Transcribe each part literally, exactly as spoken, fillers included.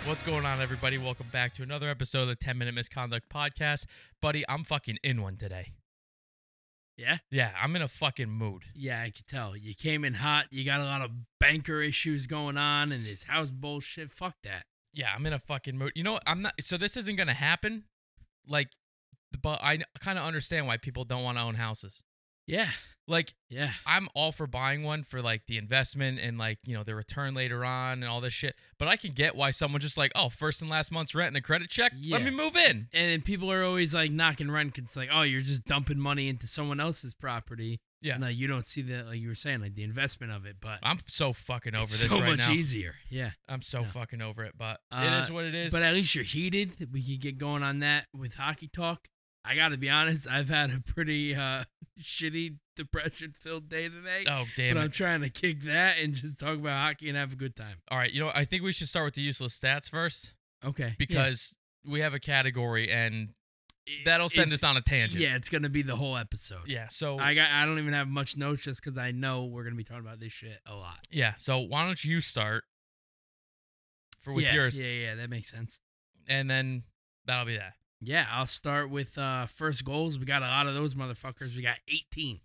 What's going on, everybody? Welcome back to another episode of the ten minute Misconduct Podcast. Buddy, I'm fucking in one today. Yeah? Yeah, I'm in a fucking mood. Yeah, I could tell. You came in hot. You got a lot of banker issues going on and this house bullshit. Fuck that. Yeah, I'm in a fucking mood. You know what? I'm not. So this isn't going to happen. Like, but I kind of understand why people don't want to own houses. Yeah. Like, Yeah. I'm all for buying one for, like, the investment and, like, you know, the return later on and all this shit. But I can get why someone's just like, oh, first and last month's rent and a credit check? Yeah. Let me move in. And then people are always like knocking rent because it's like, oh, you're just dumping money into someone else's property. Yeah. No, you don't see the, like you were saying, like the investment of it. But I'm so fucking over it's this so right much now. easier. Yeah. I'm so No. fucking over it, but Uh, it is what it is. But at least you're heated. We could get going on that with hockey talk. I got to be honest, I've had a pretty uh, shitty, depression-filled day today. oh, damn but it. I'm trying to kick that and just talk about hockey and have a good time. All right, you know, I think we should start with the useless stats first Okay. because we have a category and yeah. that'll send It's- us on a tangent. Yeah, it's gonna be the whole episode. Yeah. So I got. I don't even have much notes just because I know we're gonna be talking about this shit a lot. yeah. So why don't you start for with yeah, yours, Yeah, yeah, that makes sense. and then that'll be that. Yeah, I'll start with uh, first goals. We got a lot of those motherfuckers. We got eighteen.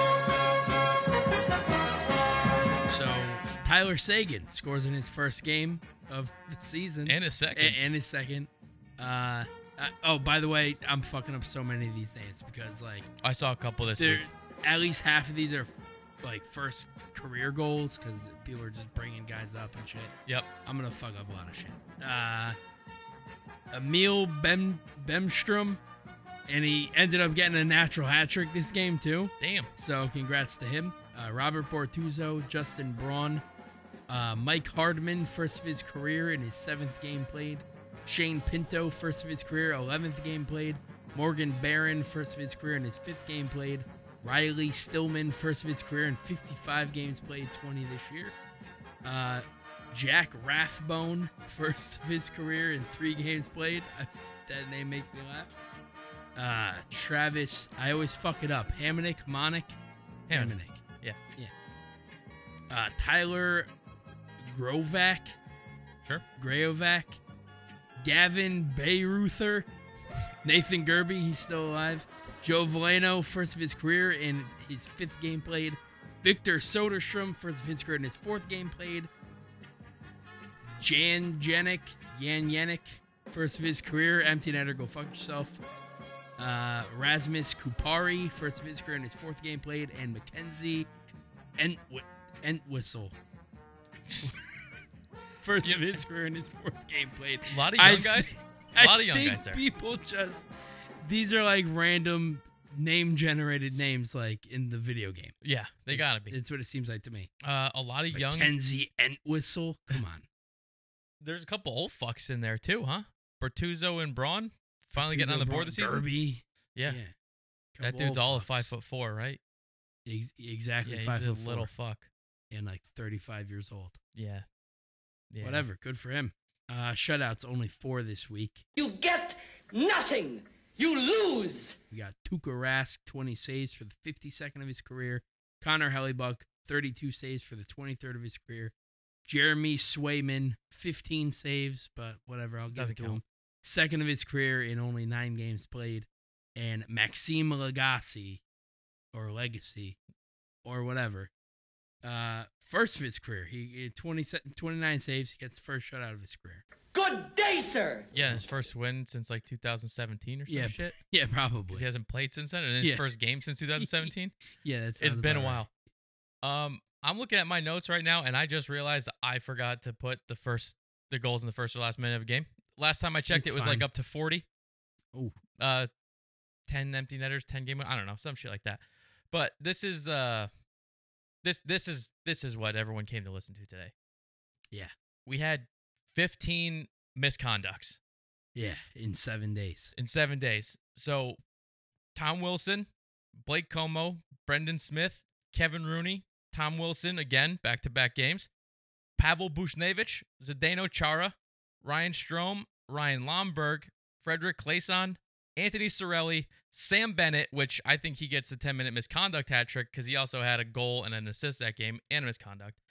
So Tyler Seguin scores in his first game of the season And a second. and, and his second. Uh, uh, oh, by the way, I'm fucking up so many of these names because like I saw a couple this there, week. at least half of these are like first career goals because people are just bringing guys up and shit. Yep. I'm gonna fuck up a lot of shit. Uh, Emil Bem Bemstrom, and he ended up getting a natural hat trick this game too. Damn. So congrats to him. Uh, Robert Bortuzzo, Justin Braun, uh, Mike Hardman, first of his career in his seventh game played. Shane Pinto, first of his career, eleventh game played. Morgan Barron, first of his career in his fifth game played. Riley Stillman, first of his career in fifty-five games played, twenty this year. Uh, Jack Rathbone, first of his career in three games played. That name makes me laugh. Uh, Travis, I always fuck it up. Hamonic, Monic, Hamonic. Hamonic. Yeah. Yeah. Uh, Tyler Grovak, Sure. Grayovac, Gavin Bayruther, Nathan Gerby, he's still alive. Joe Valeno, first of his career in his fifth game played. Victor Soderstrom, first of his career in his fourth game played. Jan Janik, Jan Yannick, first of his career. Empty netter, go fuck yourself. Uh, Rasmus Kupari, first of his career in his fourth game played. And Mackenzie Entw- Entwistle, first of his career in his fourth game played. A lot of young I guys. thi- A lot I of young think guys there. people just, these are like random name-generated names like in the video game. Yeah, they gotta be. It's what it seems like to me. Uh, a lot of young. Mackenzie Entwistle, come on. There's a couple old fucks in there too, huh? Bertuzzo and Braun finally getting on the Tuzo board this season. Gerby. Yeah. that Couple dude's old all of fucks. five foot four, right? Ex- exactly, Yeah, five he's a foot little four fuck. and like thirty-five years old. Yeah. Yeah. Whatever, good for him. Uh, shutouts only four this week. You get nothing. You lose. We got Tuukka Rask, twenty saves for the fifty-second of his career. Connor Hellebuck, thirty-two saves for the twenty-third of his career. Jeremy Swayman, fifteen saves, but whatever, I'll give Doesn't it to count. him. Second of his career in only nine games played. And Maxime Legacy, or Legacy, or whatever. Uh, first of his career. He, he twenty, twenty-nine saves. He gets the first shutout of his career. Good day, sir. Yeah, his first win since like two thousand seventeen or some Yeah, shit. Yeah, 'Cause probably. he hasn't played since then, and his Yeah. first game since two thousand seventeen. Yeah, that's It's been a while. Um, I'm looking at my notes right now, and I just realized I forgot to put the first the goals in the first or last minute of a game. Last time I checked, It's it was fine. like up to forty. Oh. Uh, ten empty netters, ten game. I don't know, some shit like that. But this is uh, this this is this is what everyone came to listen to today. Yeah. We had fifteen misconducts Yeah, in seven days. in seven days. So, Tom Wilson, Blake Como, Brendan Smith, Kevin Rooney, Tom Wilson, again, back-to-back games, Pavel Bushnevich, Zdeno Chara, Ryan Strome, Ryan Lomberg, Frederick Claesson, Anthony Cirelli, Sam Bennett, which I think he gets a ten-minute misconduct hat trick because he also had a goal and an assist that game and a misconduct.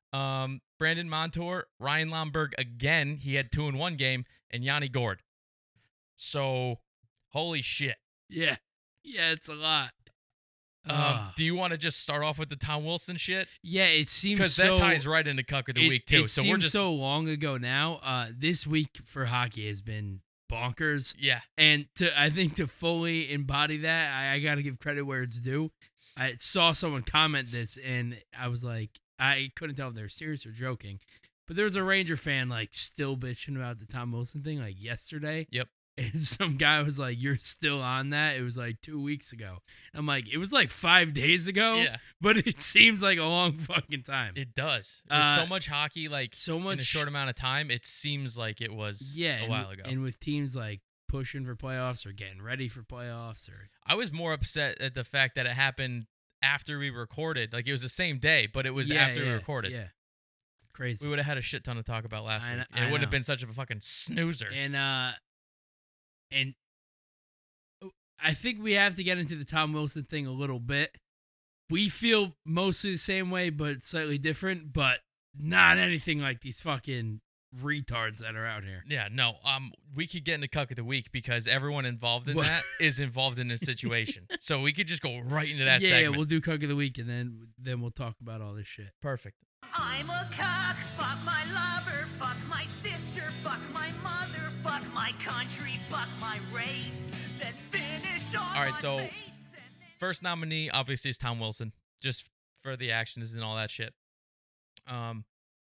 Um, Brandon Montour, Ryan Lomberg again. He had two in one game, and Yanni Gord. So, holy shit. Yeah. Yeah, it's a lot. Um, Ah. do you want to just start off with the Tom Wilson shit? Yeah, it seems Because so... that ties right into Cuck of the it, Week, too. It so seems we're just so long ago now. Uh, this week for hockey has been bonkers. Yeah. And to I think to fully embody that, I, I got to give credit where it's due. I saw someone comment this, and I was like, I couldn't tell if they were serious or joking. But there was a Ranger fan, like, still bitching about the Tom Wilson thing, like, yesterday. Yep. And some guy was like, you're still on that? It was like two weeks ago. I'm like, it was like five days ago, Yeah. but it seems like a long fucking time. It does. With Uh, so much hockey, like, so much in a short amount of time, it seems like it was yeah, a and, while ago. And with teams, like, pushing for playoffs or getting ready for playoffs. or I was more upset at the fact that it happened after we recorded. Like, it was the same day, but it was yeah, after we yeah, recorded. Yeah. Crazy. We would have had a shit ton to talk about last I week. kn- And I it wouldn't have know. been such a fucking snoozer. And, uh, and I think we have to get into the Tom Wilson thing a little bit. We feel mostly the same way, but slightly different, but not anything like these fucking retards that are out here. Yeah, no. Um, we could get into Cuck of the Week because everyone involved in What? that is involved in this situation. So we could just go right into that yeah, segment. yeah, we'll do Cook of the Week, and then then we'll talk about all this shit. Perfect. I'm a cock, fuck my lover, fuck my sister, fuck my mother, fuck my country, fuck my race, then finish on All right, my so face and then- First nominee, obviously, is Tom Wilson, just for the actions and all that shit. Um,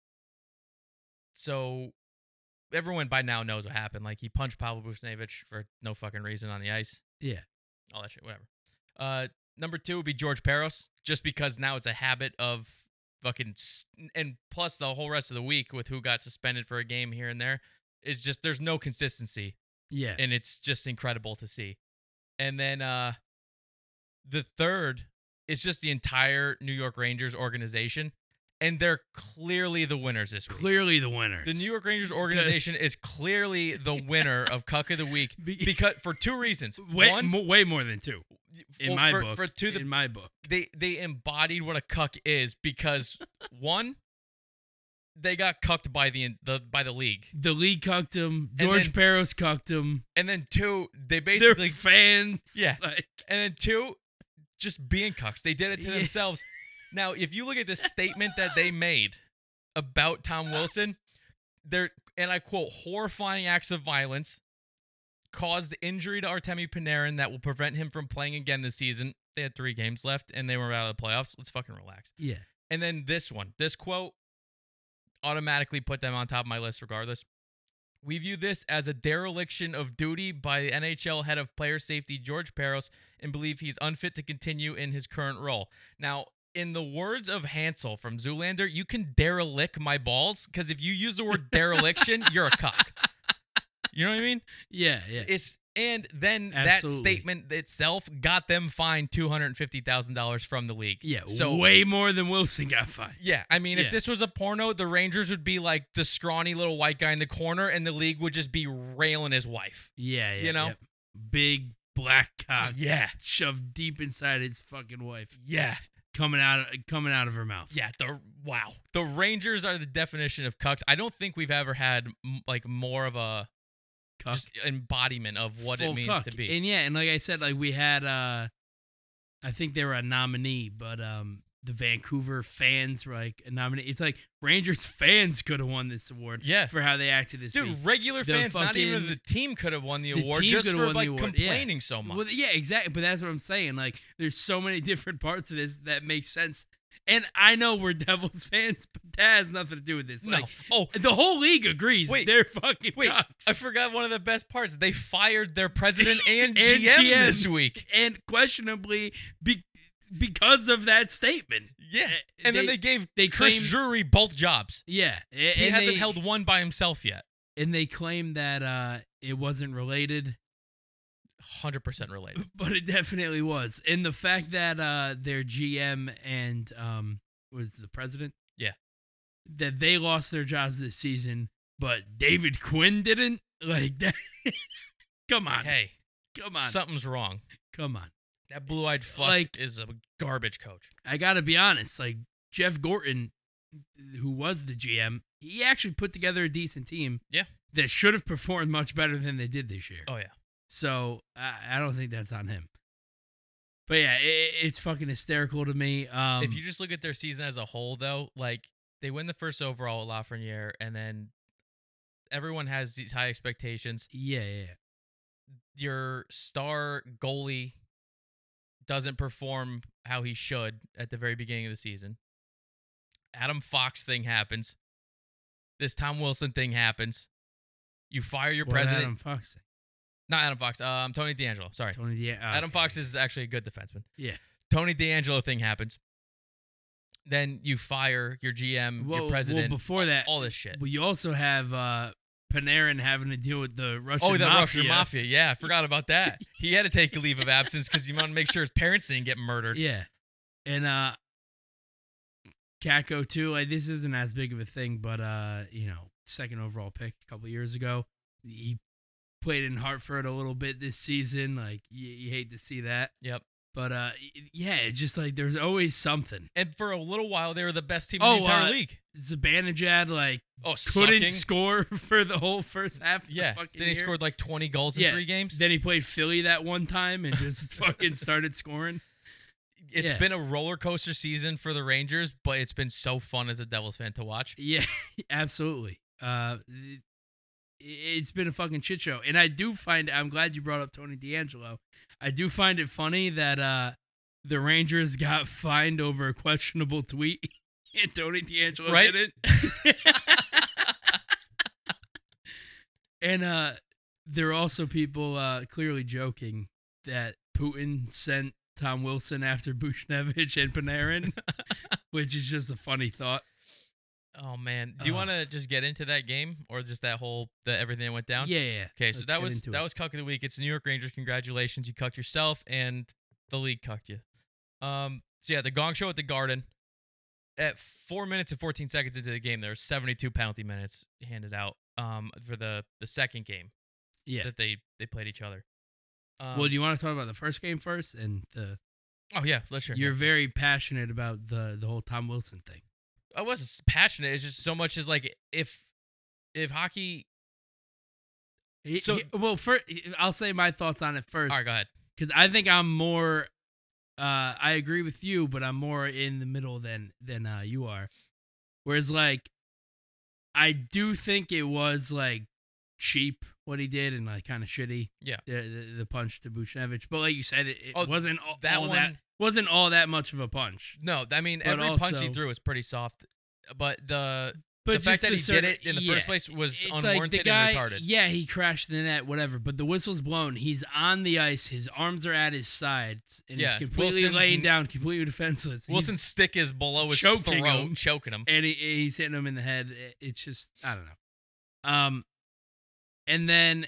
so everyone by now knows what happened. Like, he punched Pavel Buchnevich for no fucking reason on the ice. Yeah. All that shit, whatever. Uh, number two would be George Peros, just because now it's a habit of fucking, s- and plus the whole rest of the week with who got suspended for a game here and there, is just, there's no consistency, Yeah. and it's just incredible to see. And then uh, the third is just the entire New York Rangers organization, and they're clearly the winners this week. Clearly the winners. The New York Rangers organization is clearly the winner of Cuck of the Week Be- because for two reasons. way, One, mo- way more than two. In well, my for, book. for to the in my book. they they embodied what a cuck is because one, they got cucked by the the by the league, The league cucked him. And George then- Peros cucked him. and then two, they They're basically fans. Yeah. Like, and then two, just being cucks. They did it to Yeah. themselves. Now, if you look at the statement that they made about Tom Wilson, they're, and I quote, horrifying acts of violence caused injury to Artemi Panarin that will prevent him from playing again this season. They had three games left, and they were out of the playoffs. Let's fucking relax. yeah. And then this one, this quote, automatically put them on top of my list regardless. We view this as a dereliction of duty by the N H L head of player safety, George Peros, and believe he's unfit to continue in his current role. Now, in the words of Hansel from Zoolander, you can derelict my balls, because if you use the word dereliction, you're a cock. You know what I mean? Yeah. Yeah. It's and then that Absolutely. statement itself got them fined two hundred fifty thousand dollars from the league. yeah. So way more than Wilson got fined. yeah, I mean, Yeah. if this was a porno, the Rangers would be like the scrawny little white guy in the corner, and the league would just be railing his wife. Yeah. Yeah. You know? yeah. Big black cock Yeah, shoved deep inside his fucking wife, yeah, coming out of coming out of her mouth. yeah. The wow, the Rangers are the definition of cucks. I don't think we've ever had m- like more of a Cuck. just embodiment of what Full it means cuck. to be. And yeah, and like I said, like we had, uh I think they were a nominee, but um the Vancouver fans were like a nominee. It's like Rangers fans could have won this award. Yeah. For how they acted this week. Dude, regular The fans, not even fucking- the team could have won the the award team just could've for won the like award, yeah. complaining so much. Well, yeah, exactly. But that's what I'm saying. Like, there's so many different parts of this that make sense. And I know we're Devils fans, but that has nothing to do with this. No. Like, Oh, the whole league agrees. Wait. They're fucking wait, cocks. I forgot one of the best parts. They fired their president and, And G M G M. this week. And questionably, be, because of that statement. Yeah. Uh, And then they- they gave they Chris claim- Drury both jobs. Yeah. a- He and hasn't they, held one by himself yet. And they claim that uh, it wasn't related. one hundred percent related. But it definitely was. And the fact that uh, their G M and um, was the president? Yeah. That they lost their jobs this season, but David Quinn didn't? Like, that. Come on. Hey, Come on. something's wrong. Come on. That blue-eyed fuck Like- is a garbage coach. I got to be honest. Like, Jeff Gorton who was the G M, he actually put together a decent team. Yeah. That should have performed much better than they did this year. Oh yeah. So I, I don't think that's on him. But yeah, it, it's fucking hysterical to me. Um, If you just look at their season as a whole, though, like they win the first overall at Lafreniere, and then everyone has these high expectations. yeah, yeah, yeah. Your star goalie doesn't perform how he should at the very beginning of the season. Adam Fox thing happens. This Tom Wilson thing happens. You fire your What president. Adam Fox thing? Not Adam Fox. Um, Tony D'Angelo. Sorry. Tony D- oh, Adam okay. Fox is actually a good defenseman. Yeah. Tony D'Angelo thing happens. Then you fire your G M, Well, your president. well, before that, all this shit. well, you also have uh, Panarin having to deal with the Russian Oh, the mafia. Russian mafia. Yeah, I forgot about that. He had to take a leave of absence because he wanted to make sure his parents didn't get murdered. Yeah, and uh, Kako too. Like this isn't as big of a thing, but uh, you know, second overall pick a couple years ago. He played in Hartford a little bit this season. Like you, you hate to see that, Yep. but uh, yeah, it's just like there's always something. And for a little while, they were the best team in Oh, the entire uh, league. Zibanejad like Oh, couldn't sucking. score for the whole first half. Of Yeah. the fucking Then he year. scored like twenty goals in Yeah. three games. Then he played Philly that one time and just fucking started scoring. It's yeah. been a roller coaster season for the Rangers, but it's been so fun as a Devils fan to watch. Yeah, absolutely. Uh, it, it's been a fucking shit show, and I do find I'm glad you brought up Tony D'Angelo. I do find it funny that uh, the Rangers got fined over a questionable tweet, and Tony D'Angelo Right? didn't. And uh, there are also people uh, clearly joking that Putin sent Tom Wilson after Buchnevich and Panarin, which is just a funny thought. Oh man, do you Uh. want to just get into that game or just that whole the everything that went down? Yeah, yeah. Okay, so Let's that get was into that it. was cuck of the week. It's the New York Rangers. Congratulations, you cucked yourself, and the league cucked you. Um, so yeah, the Gong Show at the Garden. At four minutes and fourteen seconds into the game, there were seventy-two penalty minutes handed out. Um, for the the second game Yeah. that they they played each other. Um, Well, do you want to talk about the first game first? And the oh yeah, let's sure. you're very passionate about the the whole Tom Wilson thing. I wasn't passionate. It's just so much as like if if hockey. He- So- he- well, first, I'll say my thoughts on it first. All right, go ahead. Because I think I'm more. Uh, I agree with you, but I'm more in the middle than than uh, you are. Whereas, like, I do think it was like cheap what he did and like kind of shitty. Yeah. the, the the punch to Buchnevich, but like you said, it, it Oh, wasn't all that all one- that wasn't all that much of a punch. No, I mean But every punch he also- threw was pretty soft, but the But the fact just that he certain- did it in the yeah. first place was It's like unwarranted the guy, and retarded. Yeah, he crashed the net, whatever. But the whistle's blown. He's on the ice. His arms are at his sides, and Yeah, he's completely Wilson's laying n- down, completely defenseless. He's- Wilson's stick is below his choking throat, him. choking him. and he, he's hitting him in the head. It- It's just I don't know. Um, and then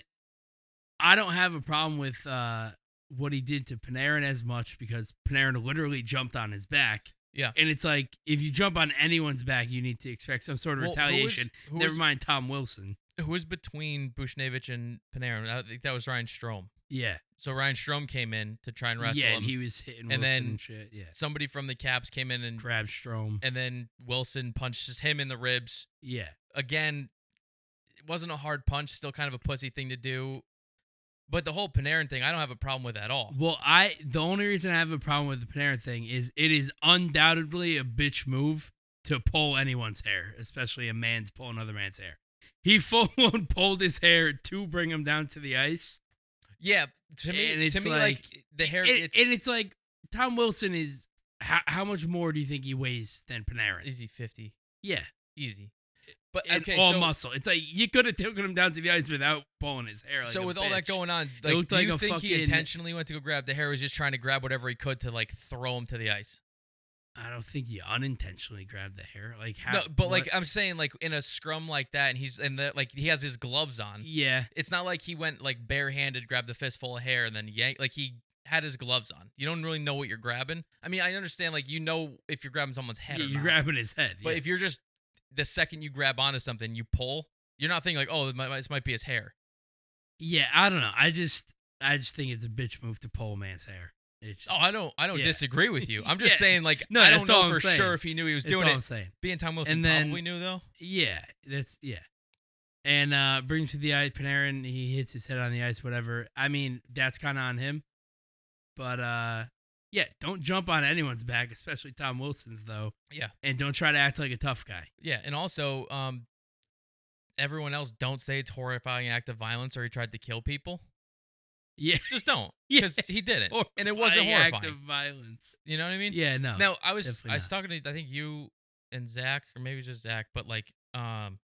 I don't have a problem with uh what he did to Panarin as much because Panarin literally jumped on his back. Yeah. And it's like if you jump on anyone's back, you need to expect some sort of Well, who was- retaliation. who Never was- mind Tom Wilson. Who was between Buchnevich and Panarin? I think that was Ryan Strome. Yeah. So Ryan Strome came in to try and wrestle yeah, him. and he was hitting Wilson And and, then- shit. Yeah. Somebody from the Caps came in and Crab Strom. and then Wilson punches him in the ribs. Yeah. Again, it wasn't a hard punch, still kind of a pussy thing to do. But the whole Panarin thing, I don't have a problem with at all. Well, I the only reason I have a problem with the Panarin thing is it is undoubtedly a bitch move to pull anyone's hair, especially a man to pull another man's hair. He full on pulled his hair to bring him down to the ice. Yeah, to me, And it's to me, like- like, the hair. And, it's, and it's like Tom Wilson is how, how much more do you think he weighs than Panarin? easy fifty, Yeah. easy. But And okay, all so muscle. It's like you could have taken him down to the ice without pulling his hair. Like so a with all that bitch. going on, like, looked do like you a think he fucking- intentionally went to go grab the hair? Or was just trying to grab whatever he could to like throw him to the ice? I don't think he unintentionally grabbed the hair. Like how? No, but what- like I'm saying, like in a scrum like that, and he's and the like he has his gloves on. yeah. It's not like he went like barehanded, grabbed a fistful of hair, and then yank. Like he had his gloves on. You don't really know what you're grabbing. I mean, I understand like you know if you're grabbing someone's head Yeah, or you're not. grabbing his head. But yeah. if you're just the second you grab onto something, you pull. You're not thinking like, oh, this might, this might be his hair. Yeah, I don't know. I just I just think it's a bitch move to pull a man's hair. It's Oh, just- I don't I don't yeah. disagree with you. I'm just Yeah. saying like No, I that's don't know all I'm for saying. sure if he knew he was That's doing all it. I'm saying. Being Tom Wilson And then- probably knew though. Yeah, that's yeah. And uh brings to the ice, Panarin, he hits his head on the ice, whatever. I mean, that's kind of on him. But uh yeah, don't jump on anyone's back, especially Tom Wilson's though. Yeah. And don't try to act like a tough guy. Yeah, and also um everyone else don't say it's horrifying act of violence or he tried to kill people. Yeah. Just don't. Yeah. Because he didn't. And it wasn't Horrifying horrifying. act of violence. You know what I mean? Yeah, no. Now I was definitely I was not. talking to I think you and Zach, or maybe just Zach, but like um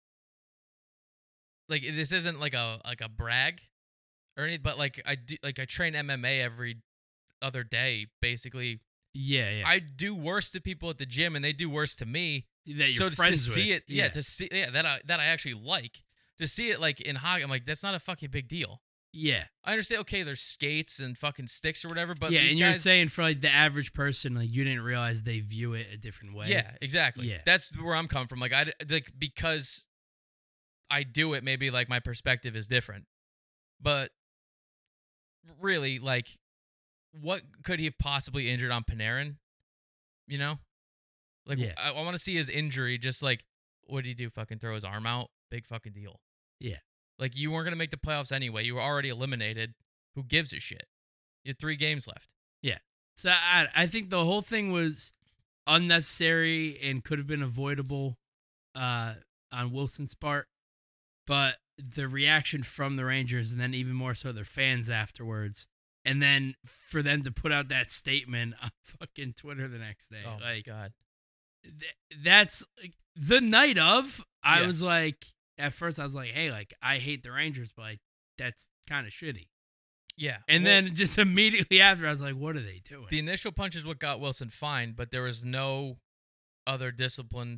like this isn't like a like a brag or anything, but like I do like I train M M A every other day, basically. Yeah, yeah. I do worse to people at the gym and they do worse to me. that you're so to, friends to see with. it, yeah, to see yeah, that I that I actually like. To see it like in hockey, I'm like, that's not a fucking big deal. yeah. I understand, okay, there's skates and fucking sticks or whatever, but yeah, these and you're guys, saying for like the average person, like you didn't realize they view it a different way. yeah, exactly. Yeah. That's where I'm coming from. Like I like because I do it, maybe like my perspective is different. But really, like, what could he have possibly injured on Panarin? You know, like Yeah. I, I want to see his injury. Just like, what did he do? Fucking throw his arm out? Big fucking deal. Yeah. Like you weren't gonna make the playoffs anyway. You were already eliminated. Who gives a shit? You had three games left. So I I think the whole thing was unnecessary and could have been avoidable uh, on Wilson's part, but the reaction from the Rangers and then even more so their fans afterwards, and then for them to put out that statement on fucking Twitter the next day, Oh like my god. th- that's like, the night of. I Yeah. was like, at first I was like, hey, like I hate the Rangers, but like that's kind of shitty. Yeah. And Well, then just immediately after, I was like, what are they doing? the initial punch is what got Wilson fined, but there was no other discipline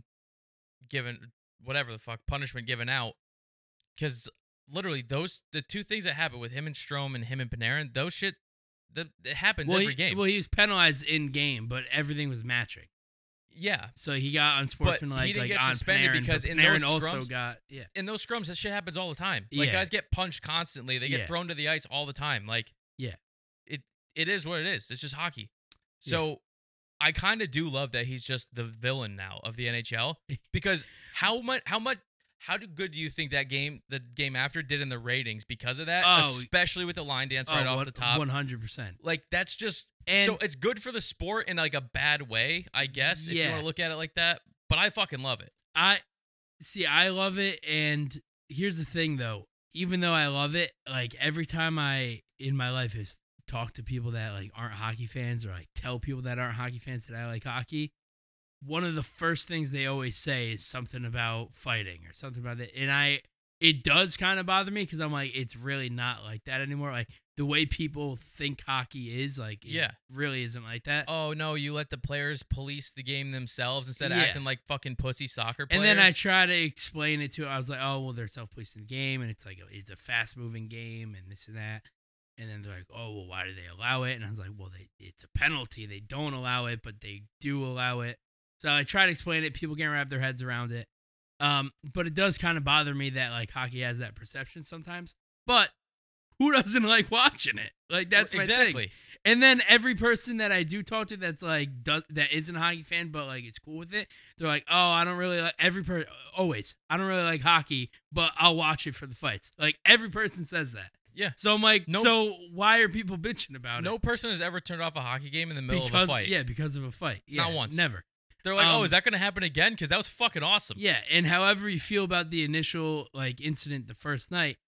given, whatever the fuck, punishment given out. Because literally, those, the two things that happened with him and Strome and him and Panarin, those shit, that it happens well, every he, game. well, he was penalized in game, but everything was matching. yeah. So he got unsportsmanlike, he didn't like get on suspended Panarin, because but in Panarin those also scrums- got yeah. In those scrums, that shit happens all the time. Like, Yeah. guys get punched constantly. They get Yeah. thrown to the ice all the time. Like, Yeah. It, it is what it is. It's just hockey. So I kind of do love that he's just the villain now of the N H L because how much, how much, how do good do you think that game, the game after, did in the ratings because of that? Oh. Especially with the line dance right off the top. one hundred percent. Like that's just And- so it's good for the sport in like a bad way, I guess, if you Yeah. want to look at it like that. But I fucking love it. I see. I love it, and here's the thing, though. Even though I love it, like every time I in my life have talked to people that like aren't hockey fans, or like tell people that aren't hockey fans that I like hockey, one of the first things they always say is something about fighting or something about that, and I it does kind of bother me because I'm like, it's really not like that anymore. Like the way people think hockey is, like, it Yeah. really isn't like that. Oh no, you let the players police the game themselves instead of Yeah. acting like fucking pussy soccer And players. then I try to explain it to her. I was like, oh, well, they're self-policing the game, and it's like, a, it's a fast-moving game, and this and that. And then they're like, oh, well, why do they allow it? And I was like, well, they, it's a penalty. They don't allow it, but they do allow it. So I try to explain it. People can't wrap their heads around it. Um, but it does kind of bother me that, like, hockey has that perception sometimes. But who doesn't like watching it? Like, that's my exactly. thing. And then every person that I do talk to that's like does that isn't a hockey fan but like is cool with it, they're like, oh, I don't really like every person always. I don't really like hockey, but I'll watch it for the fights. Like every person says that. Yeah. So I'm like, No- so why are people bitching about No it? person has ever turned off a hockey game in the middle because of a fight. yeah, because of a fight. Yeah, Not once. Never. They're like, oh, Um, is that going to happen again? Because that was fucking awesome. Yeah, and however you feel about the initial like incident the first night,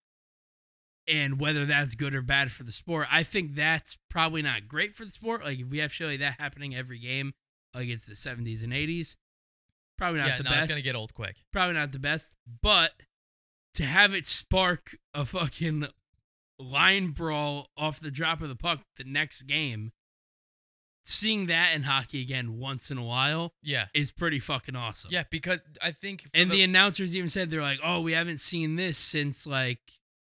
and whether that's good or bad for the sport, I think that's probably not great for the sport. Like if we have shit like that happening every game, like it's the seventies and eighties, probably not yeah, the no, best. it's going to get old quick. Probably not the best, but to have it spark a fucking line brawl off the drop of the puck the next game, seeing that in hockey again once in a while Yeah. is pretty fucking awesome. Yeah, because I think. for And the, the announcers even said they're like, "Oh, we haven't seen this since like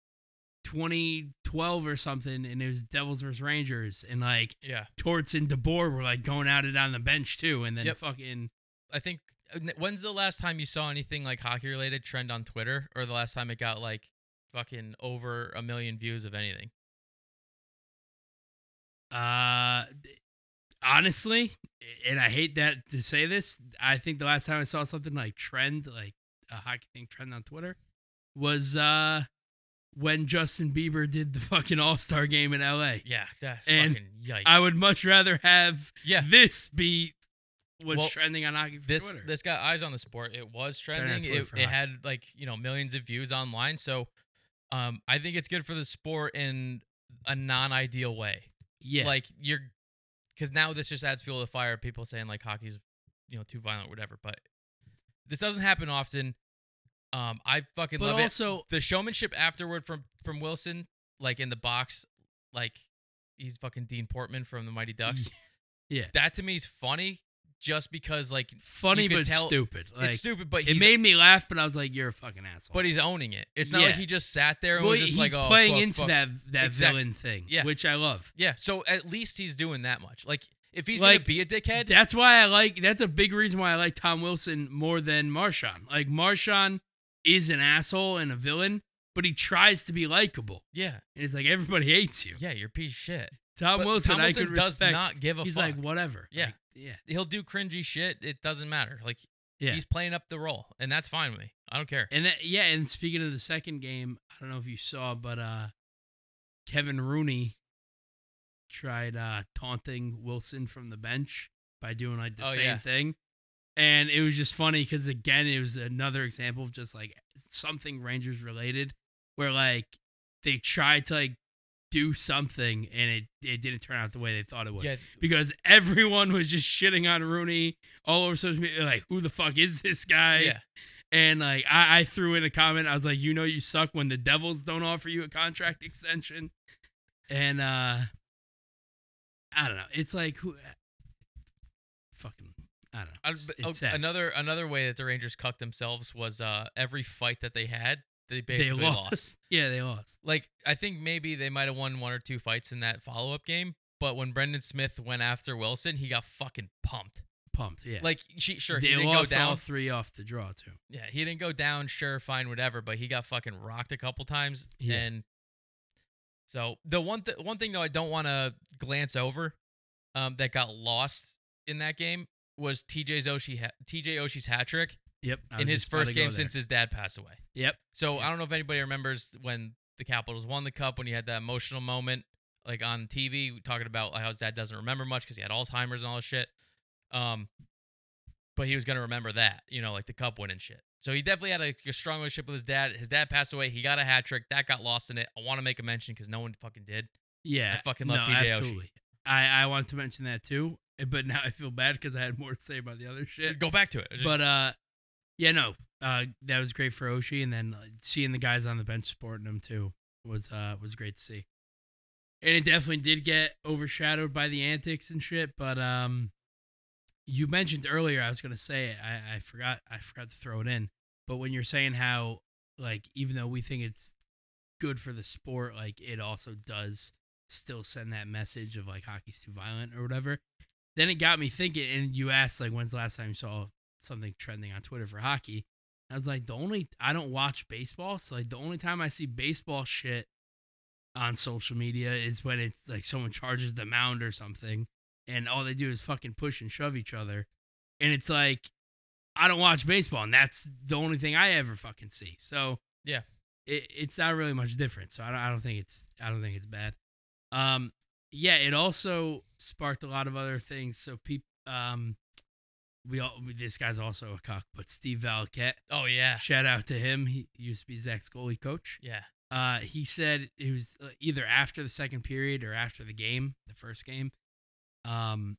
twenty twelve or something," and it was Devils versus Rangers, and like yeah, Torts and DeBoer were like going at it on the bench too, and then Yep. fucking I think. When's the last time you saw anything like hockey related trend on Twitter, or the last time it got like fucking over a million views of anything? Uh, honestly, and I hate that to say this, I think the last time I saw something like trend, like a hockey thing trend on Twitter, was uh when Justin Bieber did the fucking All-Star game in L A. Yeah, that's And fucking yikes. I would much rather have Yeah. this be what's Well, trending on hockey for this Twitter. this got eyes on the sport. It was Turn on trending. Twitter It, for it hockey. had like you know millions of views online. So, um, I think it's good for the sport in a non-ideal way. yeah. Like you're, because now this just adds fuel to the fire. People saying like hockey's, you know, too violent, or whatever. But this doesn't happen often. Um, I fucking but love also, it. The showmanship afterward from from Wilson, like in the box, like he's fucking Dean Portman from the Mighty Ducks. yeah. That to me is funny, just because like Funny you could but tell- stupid. Like, it's stupid, but it he's made me laugh, but I was like, "You're a fucking asshole." but he's owning it. It's not Yeah. like he just sat there and well, was just he's like, oh, playing fuck, into fuck. that that Exact- villain thing, Yeah. which I love. Yeah, so at least he's doing that much. Like if he's Like, gonna be a dickhead, That's why I like. That's a big reason why I like Tom Wilson more than Marshawn. Like Marshawn is an asshole and a villain, but he tries to be likable, yeah, and it's like everybody hates you. yeah, you're a piece of shit. Tom But Wilson, Tom Wilson I could does respect. not give a He's fuck. like whatever. Yeah. Like, yeah, He'll do cringy shit. It doesn't matter. Like yeah. he's playing up the role, and that's fine with me. I don't care. And that, yeah, and speaking of the second game, I don't know if you saw, but uh, Kevin Rooney tried uh, taunting Wilson from the bench by doing like the Oh, same yeah. thing. And it was just funny because, again, it was another example of just like something Rangers related where like they tried to like do something and it, it didn't turn out the way they thought it would. Yeah, Because everyone was just shitting on Rooney all over social media. Like, who the fuck is this guy? yeah. And like I, I threw in a comment, I was like, you know, you suck when the Devils don't offer you a contract extension. And uh I don't know. It's like who fucking I don't know. I- It's, but, it's oh, sad. another another way that the Rangers cucked themselves was uh every fight that they had, they they basically lost. lost. Yeah, they lost. Like I think maybe they might have won one or two fights in that follow up game, but when Brendan Smith went after Wilson, he got fucking pumped. Pumped, yeah. Like she sure they he didn't go lost all down. three off the draw too. Yeah, he didn't go down. Sure, fine, whatever. But he got fucking rocked a couple times, Yeah. and so the one th- one thing though I don't want to glance over, um, that got lost in that game was T J Oshie ha- T J Oshie's hat trick Yep. I in was his just about first to go game there. since his dad passed away. Yep. So I don't know if anybody remembers when the Capitals won the cup, when he had that emotional moment, like on T V, talking about how his dad doesn't remember much because he had Alzheimer's and all this shit. Um, but he was gonna remember that, you know, like the cup win and shit. So he definitely had a, a strong relationship with his dad. His dad passed away. He got a hat trick that got lost in it. I want to make a mention because no one fucking did. Yeah. I fucking love no, T J Oshie. absolutely. I, I wanted to mention that too, but now I feel bad because I had more to say about the other shit. Go back to it. Just- But uh, yeah, no, uh, that was great for Oshie, and then uh, seeing the guys on the bench supporting him too was uh was great to see. And it definitely did get overshadowed by the antics and shit. But um, you mentioned earlier, I was gonna say it, I I forgot I forgot to throw it in. But when you're saying how like even though we think it's good for the sport, like it also does still send that message of like hockey's too violent or whatever. Then it got me thinking, and you asked like when's the last time you saw something trending on Twitter for hockey. I was like, the only I don't watch baseball, so like the only time I see baseball shit on social media is when it's like someone charges the mound or something, and all they do is fucking push and shove each other, and it's like I don't watch baseball, and that's the only thing I ever fucking see. So Yeah. it, it's not really much different. So I don't I don't think it's I don't think it's bad. Um, yeah, it also sparked a lot of other things. So people um. We all this guy's also a cock, but Steve Valiquette, oh yeah, shout out to him. He used to be Zach's goalie coach. yeah. Uh, he said it was uh, either after the second period or after the game, the first game. Um,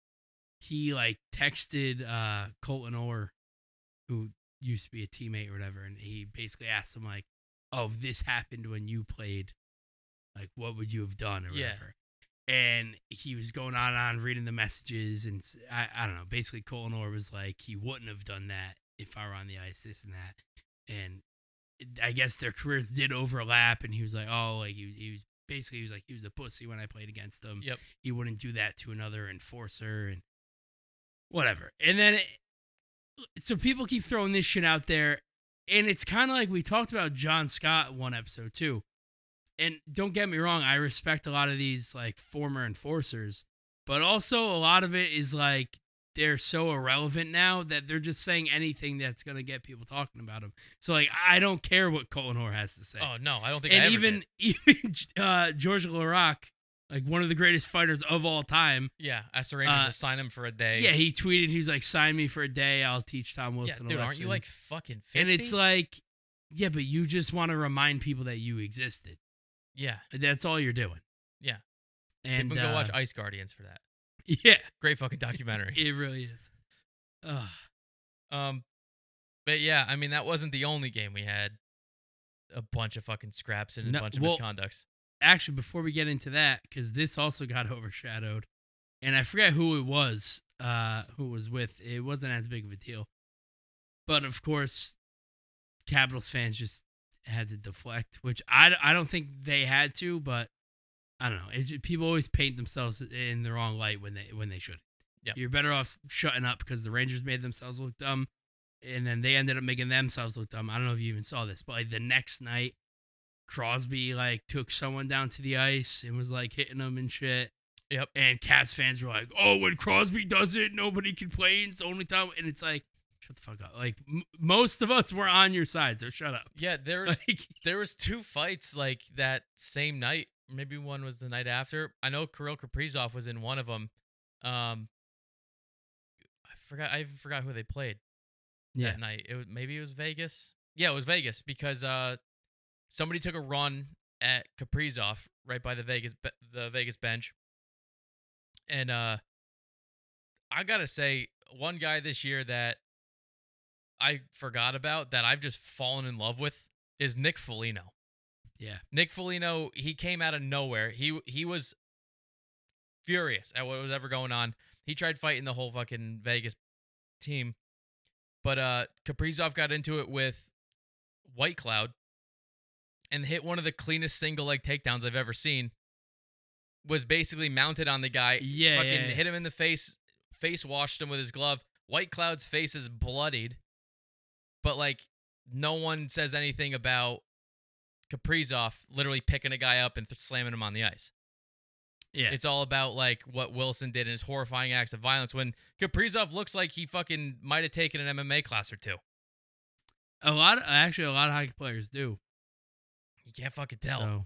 he like texted uh Colton Orr, who used to be a teammate or whatever, and he basically asked him like, "Oh, if this happened when you played, like what would you have done or Yeah. whatever?" And he was going on and on reading the messages, and s- I, I don't know. Basically, Colton Orr was like, he wouldn't have done that if I were on the ice, this and that. And it- I guess their careers did overlap, and he was like, oh, like he, he was basically he was like he was a pussy when I played against him. Yep. He wouldn't do that to another enforcer and whatever. And then, it, so people keep throwing this shit out there, and it's kind of like we talked about John Scott one episode too. and don't get me wrong, I respect a lot of these like former enforcers, but also a lot of it is like they're so irrelevant now that they're just saying anything that's gonna get people talking about them. So like, I don't care what Colton Hoare has to say. Oh no, I don't think. I And ever even did. even uh, George Larac, like one of the greatest fighters of all time. Yeah, asked the Rangers Uh, to sign him for a day. Yeah, he tweeted, he's like, "Sign me for a day. I'll teach Tom yeah, Wilson a dude, lesson." aren't you like fucking fifty? And it's like, yeah, but you just want to remind people that you existed. yeah, That's all you're doing. yeah. And People go uh, watch Ice Guardians for that. Yeah, Great fucking documentary. it really is. Ugh. Um, but yeah, I mean that wasn't the only game we had. A bunch of fucking scraps and a No, bunch of well, misconducts. Actually, before we get into that, because this also got overshadowed, and I forget who it was, uh, who it was with. It wasn't as big of a deal, but of course, Capitals fans just had to deflect, which I, I don't think they had to, but I don't know. It's just, people always paint themselves in the wrong light when they when they shouldn't. Yep. You're better off shutting up because the Rangers made themselves look dumb, and then they ended up making themselves look dumb. I don't know if you even saw this, but like the next night, Crosby like took someone down to the ice and was like hitting them and shit. Yep. And Caps fans were like, "Oh, when Crosby does it, nobody complains. The only time," and it's like, shut the fuck up. Like m- most of us were on your side, so shut up. Yeah, there was Like, there was two fights like that same night. Maybe one was the night after. I know Kirill Kaprizov was in one of them. Um, I forgot. I even forgot who they played yeah, that night. It was maybe it was Vegas. Yeah, it was Vegas because uh, somebody took a run at Kaprizov right by the Vegas be- the Vegas bench, and uh, I gotta say, one guy this year that I forgot about that I've just fallen in love with is Nick Foligno. yeah, Nick Foligno, he came out of nowhere. He he was furious at what was ever going on. He tried fighting the whole fucking Vegas team. But uh Kaprizov got into it with White Cloud and hit one of the cleanest single leg takedowns I've ever seen. Was basically mounted on the guy. Yeah, Fucking yeah, yeah. hit him in the face, face washed him with his glove. White Cloud's face is bloodied. But like no one says anything about Kaprizov literally picking a guy up and th- slamming him on the ice. yeah. It's all about like what Wilson did in his horrifying acts of violence when Kaprizov looks like he fucking might have taken an M M A class or two. A lot, of, actually, a lot of hockey players do. You can't fucking tell. So,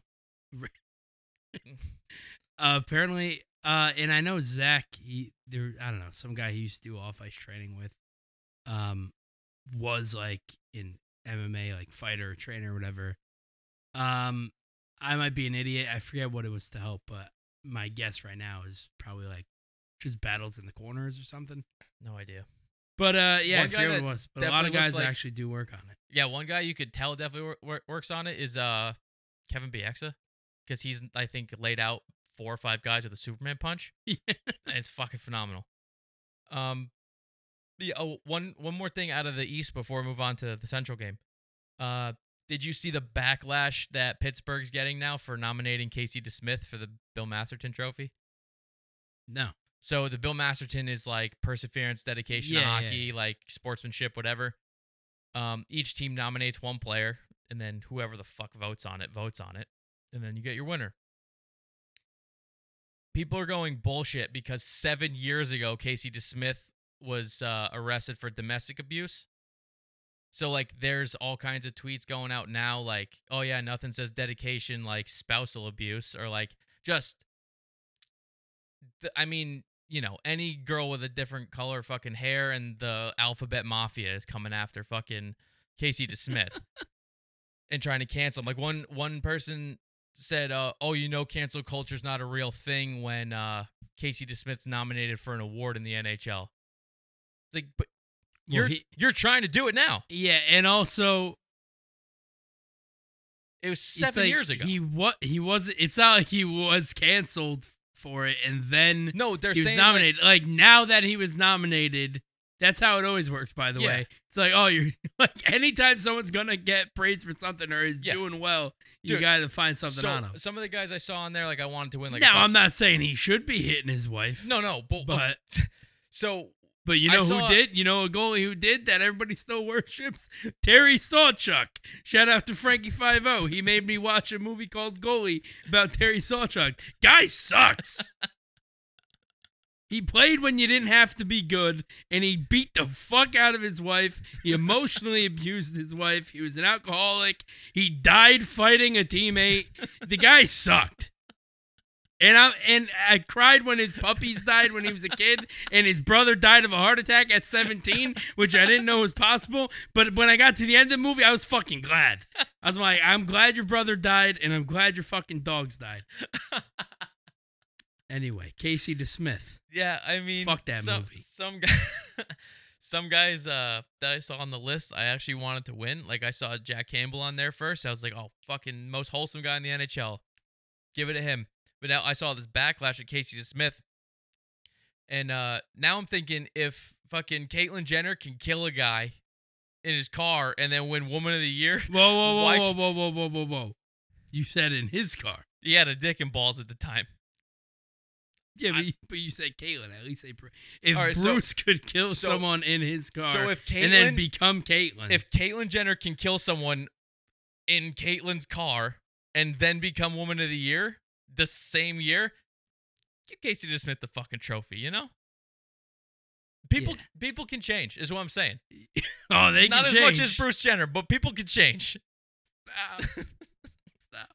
uh, apparently, uh, and I know Zach. He there. I don't know. Some guy he used to do off ice training with, um, was like in M M A, like fighter or trainer or whatever. Um, I might be an idiot. I forget what it was to help, but my guess right now is probably like just battles in the corners or something. No idea. But uh, yeah, One I guy forget what it that was. But a lot of definitely looks guys like- actually do work on it. Yeah, one guy you could tell definitely wor- wor- works on it is uh Kevin Bieksa because he's I think laid out four or five guys with a Superman punch. Yeah. And it's fucking phenomenal. Um, yeah. Oh, one one more thing out of the East before we move on to the Central game. Uh, did you see the backlash that Pittsburgh's getting now for nominating Casey DeSmith for the Bill Masterton Trophy? No. So the Bill Masterton is like perseverance, dedication Yeah, to yeah, hockey, yeah. like sportsmanship, whatever. Um, each team nominates one player, and then whoever the fuck votes on it votes on it, and then you get your winner. People are going bullshit because seven years ago, Casey DeSmith was uh, arrested for domestic abuse. So, like, there's all kinds of tweets going out now, like, oh, yeah, nothing says dedication like spousal abuse, or, like, just, th- I mean, you know, any girl with a different color fucking hair and the alphabet mafia is coming after fucking Casey DeSmith and trying to cancel him. Like, one one person said, uh, oh, you know, cancel culture's not a real thing when uh, Casey DeSmith's nominated for an award in the N H L. It's like, but Well, you're he- you're trying to do it now. Yeah, and also It was it's seven like years ago. He what he was. It's not like he was canceled for it, and then no, they're he was saying nominated. Like, now that he was nominated, that's how it always works. By the Yeah. way, it's like, oh, you're like, anytime someone's gonna get praised for something or is Yeah. doing well, you Dude, got to find like, something so on him. some of the guys I saw on there, like I wanted to win. Like now, so- I'm not saying he should be hitting his wife. no, no, but, but so But you I know saw- who did? You know a goalie who did that everybody still worships? Terry Sawchuk. Shout out to Frankie Five O. He made me watch a movie called Goalie about Terry Sawchuk. Guy sucks. He played when you didn't have to be good, and he beat the fuck out of his wife. He emotionally abused his wife. He was an alcoholic. He died fighting a teammate. The guy sucked. And I and I cried when his puppies died when he was a kid, and his brother died of a heart attack at seventeen, which I didn't know was possible. But when I got to the end of the movie, I was fucking glad. I was like, I'm glad your brother died, and I'm glad your fucking dogs died. Anyway, Casey DeSmith. Yeah, I mean, Fuck that some, movie. Some guy, some guys uh, that I saw on the list, I actually wanted to win. Like I saw Jack Campbell on there first. I was like, oh, fucking most wholesome guy in the N H L. Give it to him. But now I saw this backlash at Casey DeSmith. And uh, now I'm thinking if fucking Caitlyn Jenner can kill a guy in his car and then win Woman of the Year. Whoa, whoa, whoa, why- whoa, whoa, whoa, whoa, whoa, whoa. You said in his car. He had a dick and balls at the time. Yeah, but, I- you, but you said Caitlyn. At least say Bru- if All right, so- Bruce could kill so- someone in his car So if and then Caitlyn- become Caitlyn. If Caitlyn Jenner can kill someone in Caitlyn's car and then become Woman of the Year the same year, give Casey DeSmith the fucking trophy, you know? People Yeah. people can change, is what I'm saying. oh, they Not can as change. much as Bruce Jenner, but people can change. Stop. Stop.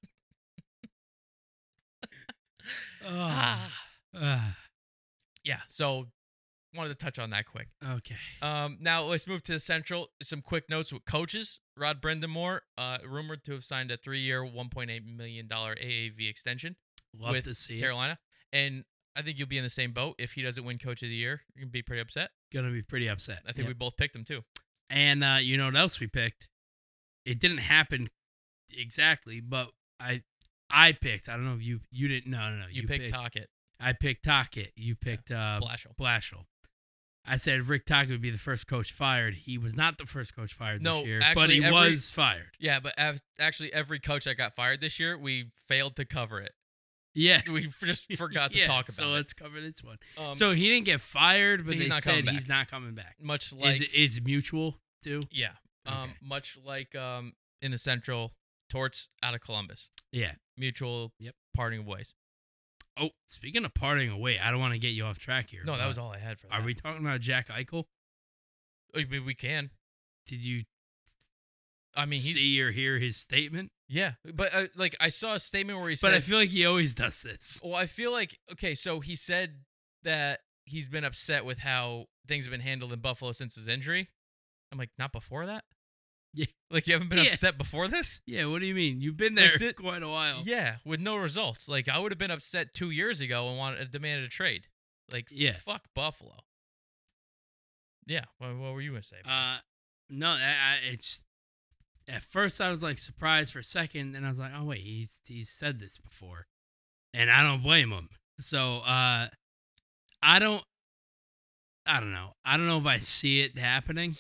Oh. Ah. Ah, Yeah, so wanted to touch on that quick. okay. Um, now let's move to the Central. Some quick notes with coaches. Rod Brindamore, uh, rumored to have signed a three-year, one point eight million dollars A A V extension Love with to see Carolina. And I think you'll be in the same boat. If he doesn't win Coach of the Year, you're going to be pretty upset. it. Gonna be pretty upset. I think we Yep. both picked him, too. And uh, you know what else we picked? It didn't happen exactly, but I I picked. I don't know if you you didn't. No, no, no. You, picked Tocchet. I picked Tocchet. You picked uh, Blashill. Blashill. I said Rick Tocchet would be the first coach fired. He was not the first coach fired No, this year, but actually, he every- was fired. Yeah, but av- actually, every coach that got fired this year, we failed to cover it. Yeah. We f- just forgot to Yeah, talk about so it. let's cover this one. Um, so he didn't get fired, but he's they not said coming he's back. not coming back. much Is like it, it's mutual too? yeah, um, Okay. much like um in the Central, Torts out of Columbus, Yeah. mutual Yep. parting of ways. Oh, speaking of parting away, I don't want to get you off track here. No, that but was all I had for that. Are we talking about Jack Eichel? I mean, we can. Did you I mean, he's see or hear his statement? yeah, but uh, like I saw a statement where he But I said, feel like he always does this. well, I feel like okay, so he said that he's been upset with how things have been handled in Buffalo since his injury. I'm like, not before that. Yeah. Like you haven't been Yeah. upset before this? Yeah, what do you mean? You've been Like there thi- quite a while. Yeah, with no results. Like I would have been upset two years ago and wanted demanded a trade. Like Yeah. fuck Buffalo. Yeah, what, what were you gonna say? Uh, no, I, I, it's at first I was like surprised for a second, and I was like, oh wait, he's he's said this before, and I don't blame him. So uh, I don't, I don't know, I don't know if I see it happening,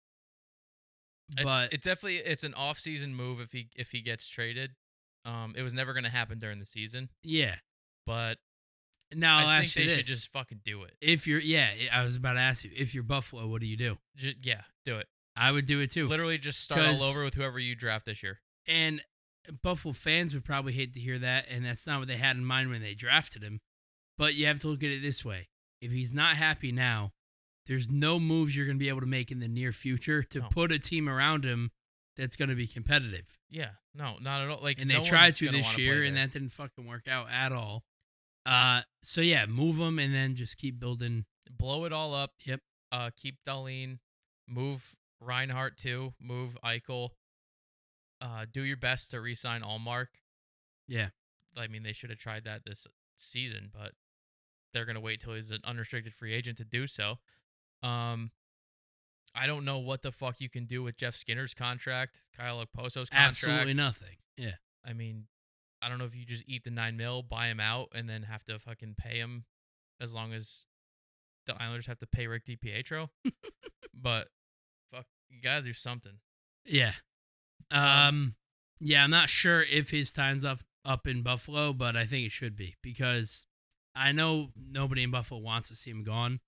It's, but it's definitely it's an off-season move if he if he gets traded. Um, it was never gonna happen during the season, yeah. but Now I'll I think ask you they this: should just fucking do it. if you're, yeah, I was about to ask you, if you're Buffalo, what do you do? Ju- yeah, do it. I would do it too. Literally just start all 'Cause- over with whoever you draft this year. And Buffalo fans would probably hate to hear that, and that's not what they had in mind when they drafted him. But you have to look at it this way. If he's not happy now, there's no moves you're going to be able to make in the near future to No. put a team around him that's going to be competitive. Yeah, no, not at all. Like, And they no tried one's to gonna this wanna year, play and there. that didn't fucking work out at all. Uh, so, yeah, move him and then just keep building. blow it all up. Yep. Uh, keep Darlene. Move Reinhardt too. Move Eichel. Uh, do your best to re-sign Allmark. Yeah. I mean, they should have tried that this season, but they're gonna wait till he's an unrestricted free agent to do so. Um, I don't know what the fuck you can do with Jeff Skinner's contract, Kyle Okposo's contract. Absolutely nothing. Yeah. I mean, I don't know if you just eat the nine mil, buy him out, and then have to fucking pay him as long as the Islanders have to pay Rick DiPietro. But fuck, you gotta do something. Yeah. Um, yeah, I'm not sure if his time's up up in Buffalo, but I think it should be because I know nobody in Buffalo wants to see him gone